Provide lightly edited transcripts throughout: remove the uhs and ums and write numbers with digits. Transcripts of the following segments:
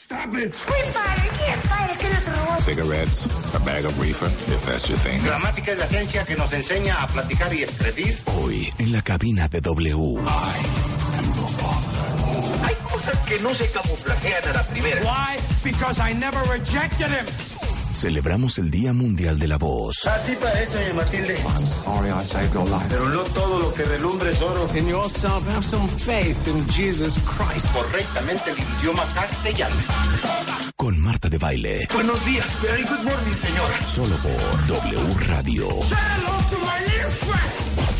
Stop it. ¿Qué nos robó? Cigarettes, a bag of reefer, if that's your thing. Gramática es la ciencia que nos enseña a platicar y escribir. Hoy, en la cabina de W. Hay cosas que no se camuflajean a la primera. Why? Because I never rejected him. Celebramos el Día Mundial de la Voz. Así parece, doña Matilde. I'm sorry I saved your life. Pero no todo lo que relumbra es oro. In yourself, have some faith in Jesus Christ. Correctamente el idioma castellano. Con Marta de Baile. Buenos días. Very good morning, señora. Solo por W Radio. Say hello to my little friend.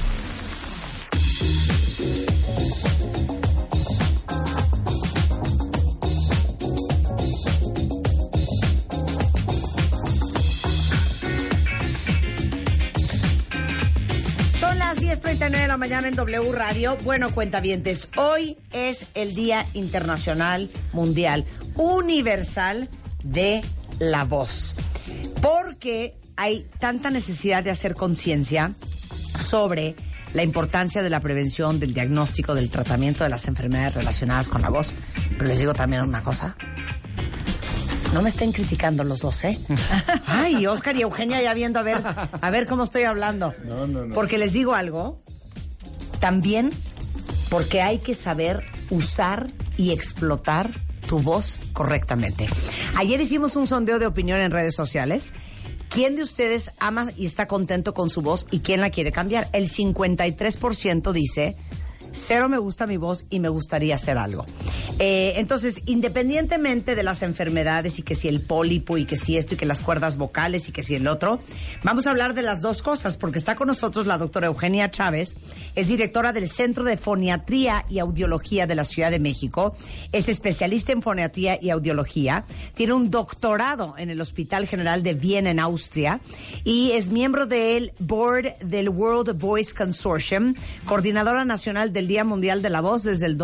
Son las 10:39 de la mañana en W Radio. Bueno, cuentavientes, hoy es el Día Internacional, Mundial, Universal de la Voz. Porque hay tanta necesidad de hacer conciencia sobre la importancia de la prevención, del diagnóstico, del tratamiento de las enfermedades relacionadas con la voz. Pero les digo también una cosa. No me estén criticando los dos, ¿eh? Ay, Oscar y Eugenia ya viendo a ver cómo estoy hablando. No. Porque les digo algo, también porque hay que saber usar y explotar tu voz correctamente. Ayer hicimos un sondeo de opinión en redes sociales. ¿Quién de ustedes ama y está contento con su voz y quién la quiere cambiar? El 53% dice... 0 me gusta mi voz y me gustaría hacer algo. Entonces, independientemente de las enfermedades y que si el pólipo y que si esto y que las cuerdas vocales y que si el otro, vamos a hablar de las dos cosas porque está con nosotros la doctora Eugenia Chávez, es directora del Centro de Foniatría y Audiología de la Ciudad de México, es especialista en foniatría y audiología, tiene un doctorado en el Hospital General de Viena en Austria y es miembro del Board del World Voice Consortium, coordinadora nacional del Día Mundial de la Voz desde el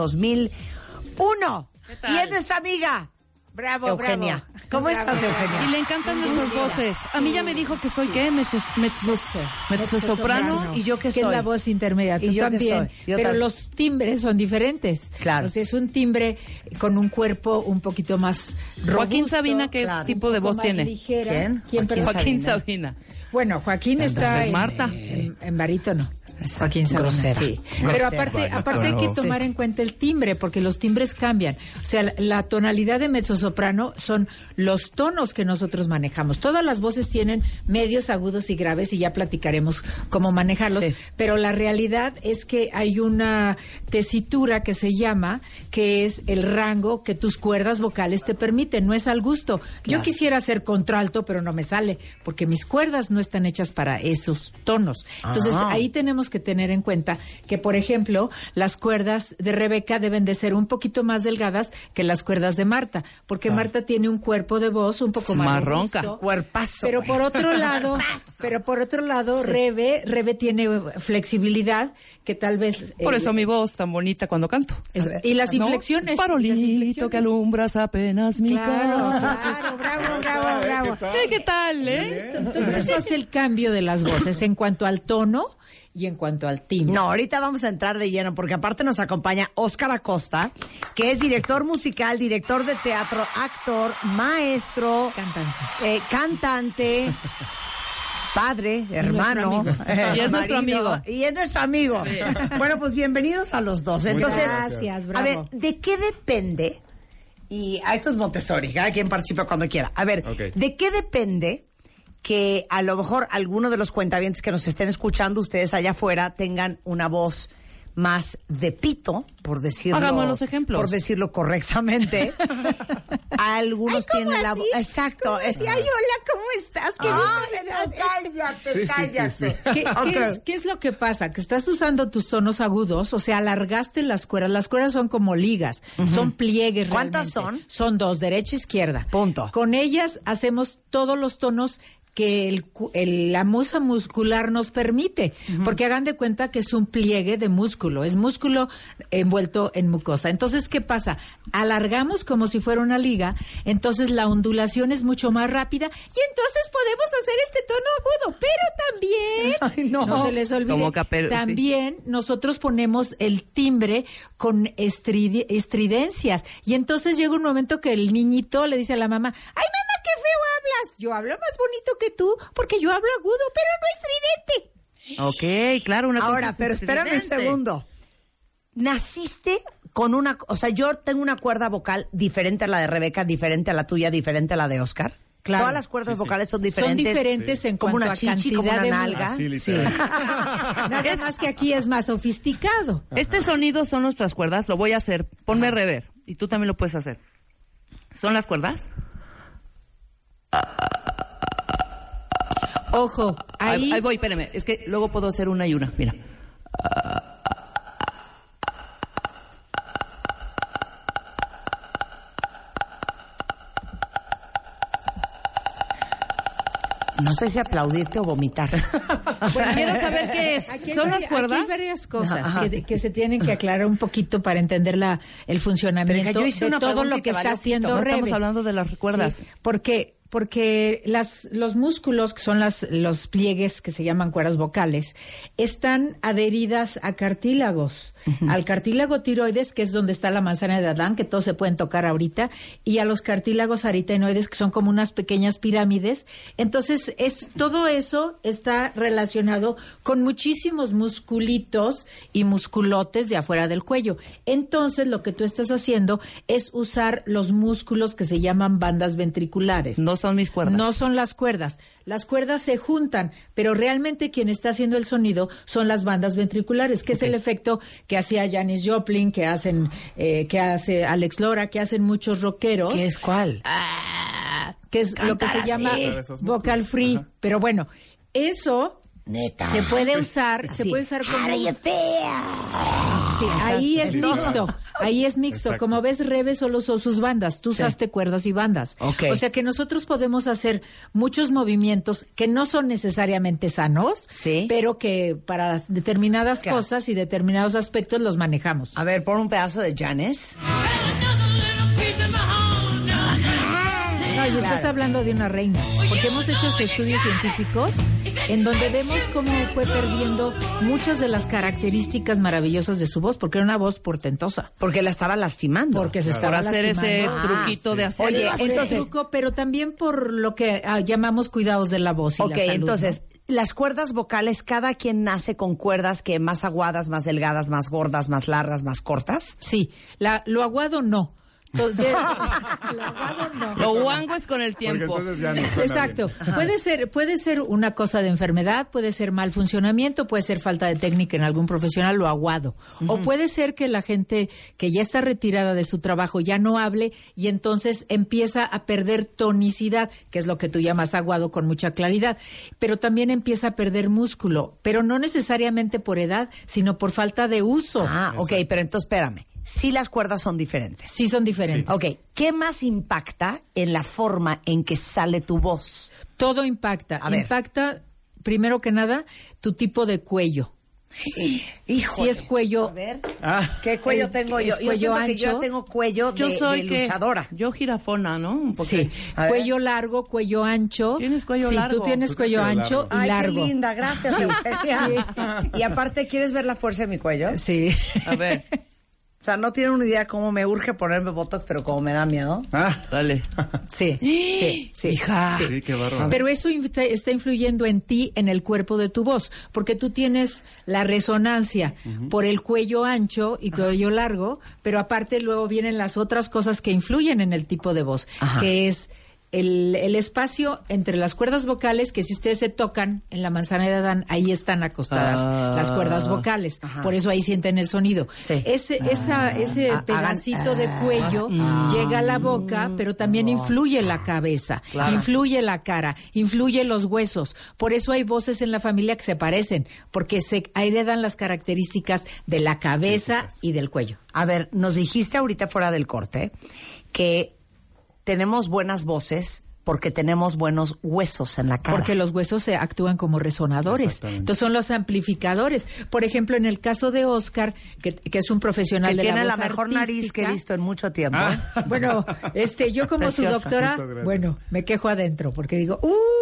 2001. Y es nuestra amiga. Bravo, Eugenia. Bravo. ¿Cómo estás, Eugenia? Y le encantan nuestras voces. A mí ya me dijo que soy, ¿qué? Mezzosoprano. ¿Y yo qué soy? Que es la voz intermedia. Tú ¿Y yo también. Pero los timbres son diferentes. Claro. O sea, es un timbre con un cuerpo un poquito más robusto. Joaquín Sabina, ¿qué tipo de voz tiene? Ligera. ¿Quién? Joaquín Sabina. Bueno, Joaquín está Marta. en barítono. Joaquín Sabina, sí. Pero aparte hay que tomar en cuenta el timbre, porque los timbres cambian. O sea, la tonalidad de mezzosoprano son los tonos que nosotros manejamos. Todas las voces tienen medios, agudos y graves, y ya platicaremos cómo manejarlos. Sí. Pero la realidad es que hay una tesitura que se llama, que es el rango que tus cuerdas vocales te permiten. No es al gusto. Claro. Yo quisiera hacer contralto, pero no me sale, porque mis cuerdas no están hechas para esos tonos. Entonces, ahí tenemos que tener en cuenta que, por ejemplo, las cuerdas de Rebeca deben de ser un poquito más delgadas que las cuerdas de Marta, porque Marta tiene un cuerpo de voz un poco más ronca, cuerpazo. Pero por otro lado, sí. Rebe tiene flexibilidad que tal vez por eso mi voz tan bonita cuando canto. Y las inflexiones. Farolito que alumbras apenas mi cara. Claro, bravo. ¿Qué tal, Entonces eso hace el cambio de las voces en cuanto al tono y en cuanto al timbre. No, ahorita vamos a entrar de lleno porque aparte nos acompaña Óscar Acosta, que es director musical, director de teatro, actor, maestro, cantante, padre, hermano, y es nuestro amigo. Y es nuestro amigo. Sí. Bueno, pues bienvenidos a los dos. Entonces, gracias, bravo. A ver, ¿de qué depende? Y a esto es Montessori, cada quien participa cuando quiera. A ver, ¿de qué depende que a lo mejor alguno de los cuentavientes que nos estén escuchando, ustedes allá afuera, tengan una voz más de pito, por decirlo. Hagamos los ejemplos. Por decirlo correctamente. Algunos tienen la voz. Exacto. Ay, hola, ¿cómo estás? Cállate. ¿Qué es lo que pasa? Que estás usando tus tonos agudos, o sea, alargaste las cuerdas. Las cuerdas son como ligas, son pliegues. ¿Cuántas realmente. son? Son 2, derecha e izquierda. Punto. Con ellas hacemos todos los tonos que la musa muscular nos permite, porque hagan de cuenta que es un pliegue de músculo, es músculo envuelto en mucosa. Entonces, ¿qué pasa? Alargamos como si fuera una liga, entonces la ondulación es mucho más rápida y entonces podemos hacer este tono agudo, pero también, no se les olvide, también nosotros ponemos el timbre con estridencias y entonces llega un momento que el niñito le dice a la mamá, ¡ay, mamá, qué feo hablas! Yo hablo más bonito que tú porque yo hablo agudo, pero no estridente. Ok, claro. Ahora, pero espérame un segundo. Naciste con una... O sea, yo tengo una cuerda vocal diferente a la de Rebeca, diferente a la tuya, diferente a la de Oscar. Claro. Todas las cuerdas vocales son diferentes. Son diferentes en como cuanto una a chichi, cantidad como una de nalga. Sí. Nada más que aquí es más sofisticado. Este sonido son nuestras cuerdas. Lo voy a hacer. Ponme rever. Y tú también lo puedes hacer. ¿Son las cuerdas? Ojo, ahí voy, espérame. Es que luego puedo hacer una y una. Mira. No sé si aplaudirte o vomitar. Bueno, quiero saber qué es. ¿Son las cuerdas? Aquí hay varias cosas que se tienen que aclarar un poquito para entender el funcionamiento de todo lo que está haciendo No Rebe. estamos hablando de las cuerdas. Sí, porque los músculos, que son los pliegues que se llaman cuerdas vocales, están adheridas a cartílagos. Al cartílago tiroides, que es donde está la manzana de Adán, que todos se pueden tocar ahorita, y a los cartílagos aritenoides, que son como unas pequeñas pirámides. Entonces, todo eso está relacionado con muchísimos musculitos y musculotes de afuera del cuello. Entonces, lo que tú estás haciendo es usar los músculos que se llaman bandas ventriculares. No son mis cuerdas. No son las cuerdas. Las cuerdas se juntan, pero realmente quien está haciendo el sonido son las bandas ventriculares, que es el efecto que hacía Janis Joplin, que hace Alex Lora, que hacen muchos rockeros. ¿Qué es cuál? Que es lo que se llama vocal free. Ajá. Pero bueno, eso... Neta. Se puede usar como... Sí, ahí es mixto. Ahí es mixto. Exacto. Como ves, Rebe solo son sus bandas. Tú usaste cuerdas y bandas. Okay. O sea que nosotros podemos hacer muchos movimientos que no son necesariamente sanos, pero que para determinadas cosas y determinados aspectos los manejamos. A ver, pon un pedazo de Janis. No, y estás hablando de una reina, porque hemos hecho estudios científicos en donde vemos cómo fue perdiendo muchas de las características maravillosas de su voz, porque era una voz portentosa. Porque la estaba lastimando. Porque se estaba hacer lastimando. ese truquito de hacer. Oye, entonces truco, pero también por lo que llamamos cuidados de la voz y la salud. Entonces, ¿no? Las cuerdas vocales, cada quien nace con cuerdas que más aguadas, más delgadas, más gordas, más largas, más cortas. Sí, lo aguado no. Lo guango es con el tiempo. Exacto. Puede ser una cosa de enfermedad, puede ser mal funcionamiento, puede ser falta de técnica en algún profesional, lo aguado. O puede ser que la gente que ya está retirada de su trabajo ya no hable y entonces empieza a perder tonicidad, que es lo que tú llamas aguado con mucha claridad. Pero también empieza a perder músculo, pero no necesariamente por edad, sino por falta de uso. Ok, pero entonces espérame. Sí, las cuerdas son diferentes. Sí, son diferentes. Ok, ¿qué más impacta en la forma en que sale tu voz? Todo impacta. Impacta, primero que nada, tu tipo de cuello. Híjole. Si es cuello... A ver, ¿qué cuello tengo yo? Yo siento que yo tengo cuello de luchadora. Yo jirafona, ¿no? Un poco. Sí, cuello largo, cuello ancho. ¿Tienes cuello largo? Sí, tú tienes cuello ancho y largo. Ay, qué linda, gracias, Eugenia. Sí. Y aparte, ¿quieres ver la fuerza de mi cuello? Sí. A ver. O sea, no tienen una idea cómo me urge ponerme Botox, pero cómo me da miedo. Dale. Sí. Hija. Sí, qué bárbaro. Pero eso está influyendo en ti, en el cuerpo de tu voz, porque tú tienes la resonancia por el cuello ancho y cuello largo, pero aparte luego vienen las otras cosas que influyen en el tipo de voz, que es el espacio entre las cuerdas vocales, que si ustedes se tocan en la manzana de Adán, ahí están acostadas las cuerdas vocales. Por eso ahí sienten el sonido. Sí. Ese pedacito de cuello llega a la boca, pero también influye la cabeza, influye la cara, influye los huesos. Por eso hay voces en la familia que se parecen, porque se heredan las características de la cabeza y del cuello. A ver, nos dijiste ahorita fuera del corte que tenemos buenas voces porque tenemos buenos huesos en la cara. Porque los huesos se actúan como resonadores. Entonces son los amplificadores. Por ejemplo, en el caso de Oscar, que es un profesional que de la voz tiene la mejor artística, nariz que he visto en mucho tiempo. Bueno, yo como su Preciosa. doctora, bueno, me quejo adentro porque digo,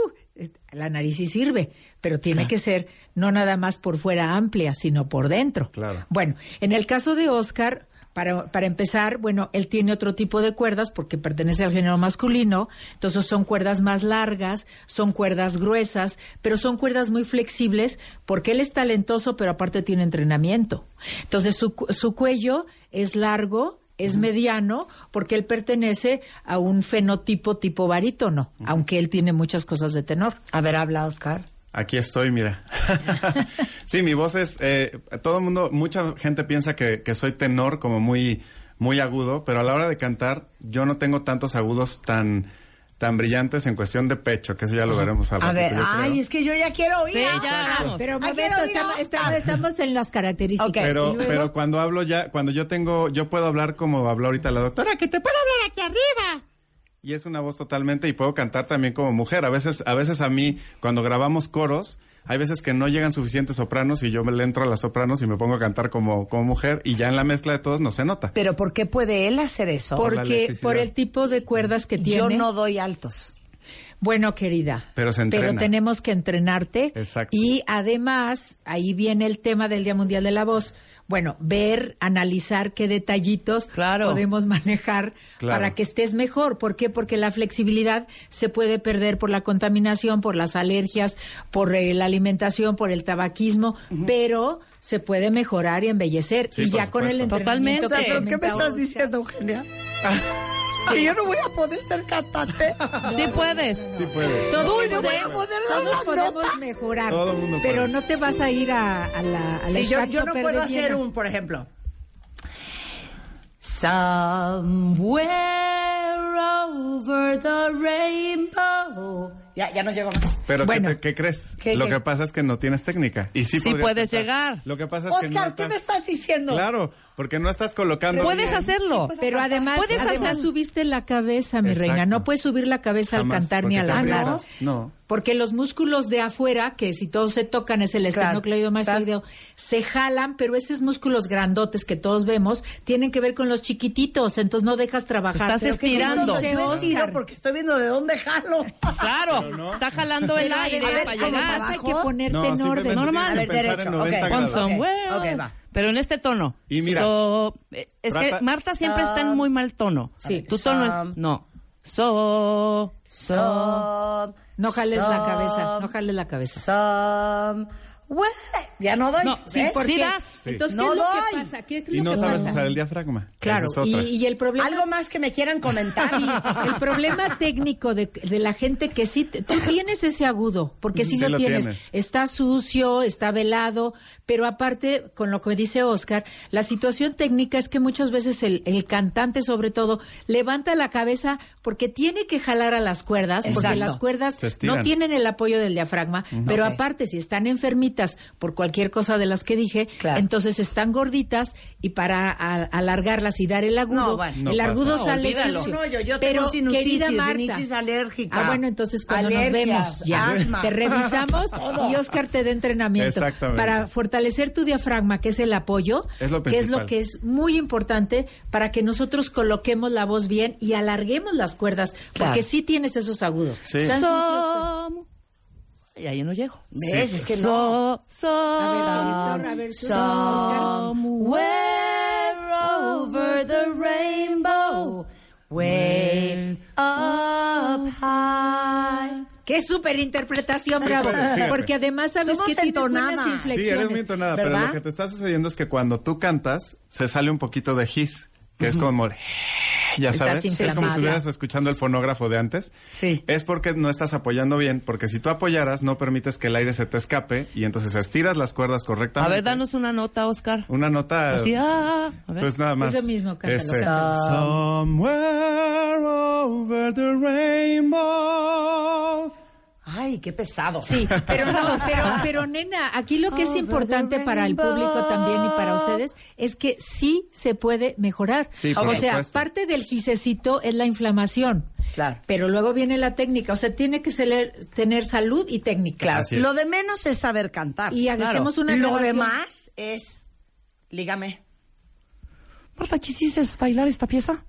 la nariz sí sirve, pero tiene que ser no nada más por fuera amplia, sino por dentro. Claro. Bueno, en el caso de Oscar, para empezar, bueno, él tiene otro tipo de cuerdas porque pertenece al género masculino, entonces son cuerdas más largas, son cuerdas gruesas, pero son cuerdas muy flexibles porque él es talentoso, pero aparte tiene entrenamiento. Entonces su cuello es largo, es mediano, porque él pertenece a un fenotipo tipo barítono, aunque él tiene muchas cosas de tenor. A ver, habla, Oscar. Aquí estoy, mira. Sí, mi voz es... todo el mundo, mucha gente piensa que soy tenor como muy, muy agudo, pero a la hora de cantar yo no tengo tantos agudos tan brillantes en cuestión de pecho, que eso ya lo veremos al ratito. A ver, es que yo ya quiero oír. Sí, ya vamos. Pero momento, estamos en las características. Okay. Pero cuando hablo yo puedo hablar como habló ahorita la doctora, que te puedo hablar aquí arriba. Y es una voz totalmente, y puedo cantar también como mujer. A veces a mí, cuando grabamos coros, hay veces que no llegan suficientes sopranos y yo le entro a las sopranos y me pongo a cantar como mujer, y ya en la mezcla de todos no se nota. ¿Pero por qué puede él hacer eso? Porque por el tipo de cuerdas que tiene. Yo no doy altos. Bueno, querida, pero tenemos que entrenarte. Exacto. Y además, ahí viene el tema del Día Mundial de la Voz. Bueno, analizar qué detallitos podemos manejar para que estés mejor. ¿Por qué? Porque la flexibilidad se puede perder por la contaminación, por las alergias, por la alimentación, por el tabaquismo, pero se puede mejorar y embellecer. Sí, y ya supuesto. con el entrenamiento. Totalmente. O sea, ¿pero qué me estás diciendo, Eugenia? Que yo no voy a poder ser cantante. Sí puedes. Sí puedes. No voy a poder dar Todos las podemos notas. mejorar, Todo el mundo pero puede. no te vas a ir a la Sí, yo no Shakespeare puedo de hacer Viena. por ejemplo. Somewhere over the rainbow. Ya no llego más. Pero Bueno. ¿qué crees? ¿Qué? Lo que pasa es que no tienes técnica. Y sí podrías puedes cantar. llegar. Lo que pasa es que no Oscar, ¿qué me estás diciendo? Claro, porque no estás colocando Puedes bien. hacerlo. Pero además subiste la cabeza, mi Exacto. reina. No puedes subir la cabeza Jamás, al cantar porque ni al te hablar. aprietas. No. Porque los músculos de afuera, que si todos se tocan es el esternocleidomastoideo, se jalan, pero esos músculos grandotes que todos vemos tienen que ver con los chiquititos, entonces no dejas trabajar. Estás Pero que estirando. dice Yo estiro Oscar. porque estoy viendo de dónde jalo. Claro, está jalando el Pero aire además, para como llegar. pasa, hay que abajo. ponerte No, en orden. simplemente Normal. tienes que A ver, pensar en derecho, 90 ok. grados. Con somewhere. Ok, va. Pero en este tono. Y mira. Es que Marta siempre está en muy mal tono. Sí. Tu tono es... No. No jales la cabeza, no jales la cabeza. Ya no doy. No, Sí, ¿ves? porque Sí das. entonces No ¿qué es lo doy. que pasa? ¿Qué es Y lo no que sabes pasa? usar el diafragma. Claro, Esa es otra. y el problema Algo más que me quieran comentar. Sí, el problema técnico de la gente que sí, tú tienes ese agudo, porque si Sí lo lo tienes, tienes. está sucio, está velado, pero aparte, con lo que dice Oscar, la situación técnica es que muchas veces el cantante, sobre todo, levanta la cabeza porque tiene que jalar a las cuerdas, porque Exacto. las cuerdas Se estiran. no tienen el apoyo del diafragma, pero Ok. aparte, si están enfermitas por cualquier cosa de las que dije, Claro. entonces están gorditas y para alargarlas y dar el agudo, No, bueno. el No agudo pasa. sale Olvídalo. sucio. No, yo pero tengo sinusitis, querida Marta, rinitis alérgica. bueno, entonces cuando alergias, nos vemos ya asma. te revisamos y Oscar te da entrenamiento Exactamente. para fortalecer tu diafragma, que es el apoyo, Es lo que es lo principal. que es muy importante para que nosotros coloquemos la voz bien y alarguemos las cuerdas, Claro. porque sí tienes esos agudos. Sí. Están sucios, Y ahí no llego. ¿Ves? Es que no. a ver, tú, Oscar. Somewhere over the rainbow, way up high. Qué súper interpretación, bravo. fíjate. Porque además sabes Somos que tienes buenas entonadas. Sí, inflexiones. eres muy entonada, pero ¿verdad? lo que te está sucediendo es que cuando tú cantas, se sale un poquito de hiss, que es como... Ya Estás sabes, es como inflamada. si estuvieras escuchando el fonógrafo de antes. Sí. Es porque no estás apoyando bien, porque si tú apoyaras, no permites que el aire se te escape y entonces estiras las cuerdas A correctamente. ver, danos una nota, Oscar. Una nota... Así, a ver. Pues nada más. Eso mismo, cántalo, Este, cántalo. Somewhere over the rainbow. Ay, qué pesado. Sí, pero no, pero nena, aquí lo que es Over importante the para el público rainbow. también y para ustedes es que sí se puede mejorar. Sí, por o sea, supuesto. parte del gisecito es la inflamación. Claro. Pero luego viene la técnica, o sea, tiene que tener salud y técnica. Claro. Lo de menos es saber cantar. Y hacemos una Lo grabación. demás es, lígame. Marta, ¿quisiste bailar esta pieza?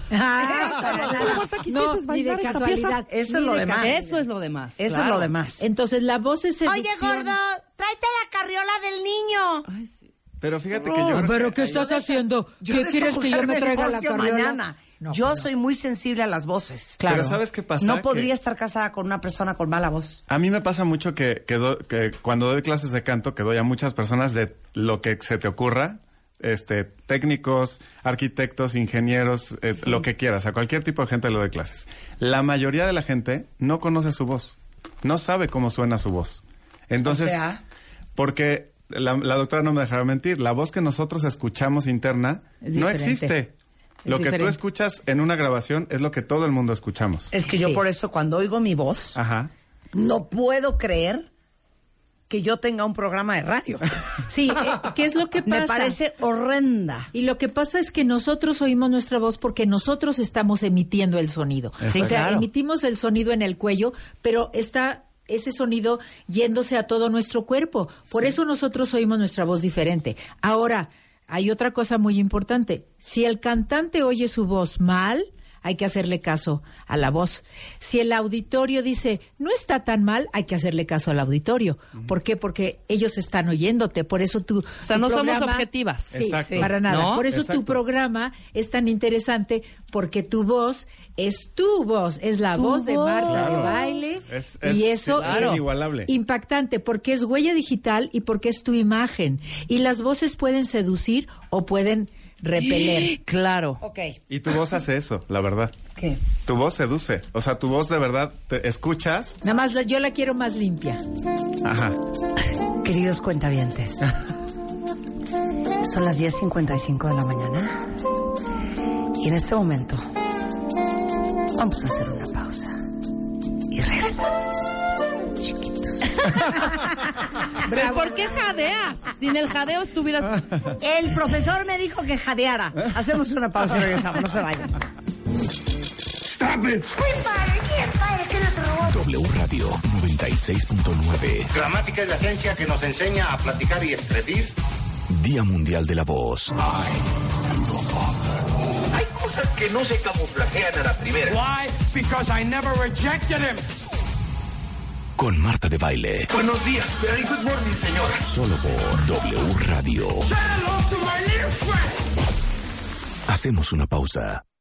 Marta, ¿quisiste bailar ni de esta casualidad. Eso es lo demás. Eso es lo demás. Eso claro. es lo demás. Entonces la voz es seducción. Oye, gordo, tráete la carriola del niño. Ay, sí. Pero fíjate que yo creo ¿Pero que qué estás haciendo? ¿Qué quieres que yo me traiga la carriola? Mañana. No, yo pues no. soy muy sensible a las voces. Claro. Pero ¿sabes qué pasa? No Que podría estar casada con una persona con mala voz. a mí me pasa mucho que cuando doy clases de canto, que doy a muchas personas de lo que se te ocurra, técnicos, arquitectos, ingenieros, lo que quieras, a cualquier tipo de gente le doy clases. La mayoría de la gente no conoce su voz, no sabe cómo suena su voz. Entonces, O sea, porque la doctora no me dejará mentir, la voz que nosotros escuchamos interna Es no diferente. existe. Lo que tú diferente. escuchas en una grabación es lo que todo el mundo escuchamos. es que yo Sí. por eso cuando oigo mi voz, Ajá. no puedo creer que yo tenga un programa de radio. Sí, ¿qué es lo que pasa? Me parece horrenda. Y lo que pasa es que nosotros oímos nuestra voz porque nosotros estamos emitiendo el sonido. Exacto. O sea, Claro. emitimos el sonido en el cuello, pero está ese sonido yéndose a todo nuestro cuerpo. Por eso nosotros oímos nuestra voz diferente. Ahora, hay otra cosa muy importante. Si el cantante oye su voz mal, hay que hacerle caso a la voz. Si el auditorio dice, no está tan mal, hay que hacerle caso al auditorio. ¿Por qué? Porque ellos están oyéndote. Por eso tú... O sea, no somos objetivas. Sí, Exacto. para nada. ¿No? Por eso Exacto. tu programa es tan interesante, porque tu voz es tu voz, es la Tu voz de Marta de Claro. Baile. Es y eso claro. es inigualable. impactante, porque es huella digital y porque es tu imagen. Y las voces pueden seducir o pueden repeler. Claro. Ok. Y tu voz hace eso, la verdad. ¿Qué? Tu voz seduce. O sea, tu voz de verdad te escuchas. Nada más yo la quiero más limpia. Ajá. Queridos cuentavientes, son las 10:55 de la mañana y en este momento vamos a hacer una pausa y regresamos, chiquitos. ¿Pero por qué jadeas? Sin el jadeo estuvieras... El profesor me dijo que jadeara. Hacemos una pausa y regresamos, no se vayan. Stop it! ¿Quién padre que nos robó? W Radio 96.9. Gramática es la ciencia que nos enseña a platicar y escribir. Día Mundial de la Voz. Hay cosas que no se camuflajean a la primera. Why? Because I never rejected him. Con Marta de Baile. Buenos días. Very good morning, señora. Solo por W Radio. Say hello to my little friend. Hacemos una pausa.